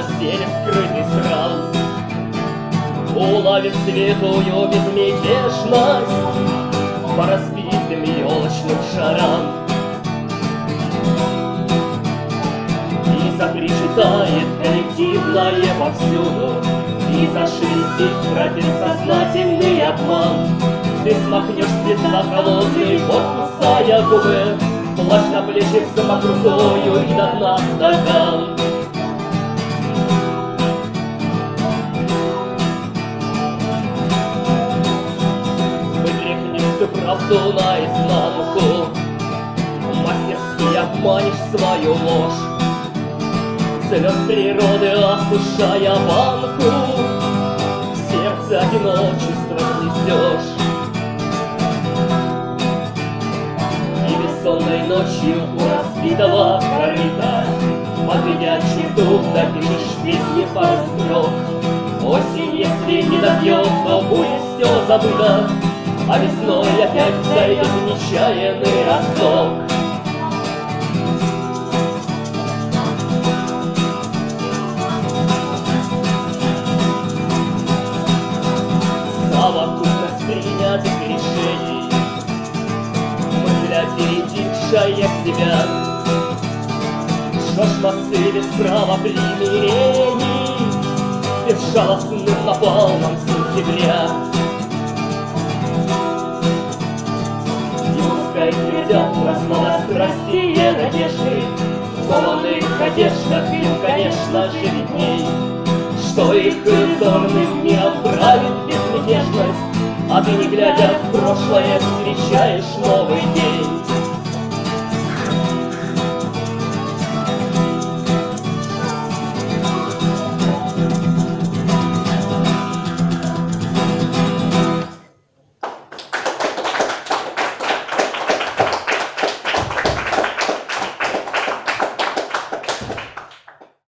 постели скрытый срам уловит святую безмятежность по разбитым елочным шарам. И запричитает коллективное повсюду, и зашелестит тропин сознательный обман. Ты смахнешь цвета холодный, вот кусая губы, плащ на плечи самокрутою и до дна стакан. Вытряхнешь всю правду наизнанку, мастерски обманешь свою ложь. Слез природы осушая банку, сердце одиночества снесешь. И бессонной ночью у разбитого корыта под горячий дух напишешь песни пару строк. Осень, если не добьет, то будет все забыто, а весной опять взойдет нечаянный росток. Совокупность принятых решений, мысля перетекшая в себя, жжешь мосты без права примирений, безжалостным напалмом сентября. И пускай глядят краснодострастие надежды, в кованых одеждах им, конечно же, видней, что их зорным не отправит безмятежность, а ты, не глядя в прошлое, встречаешь новый день.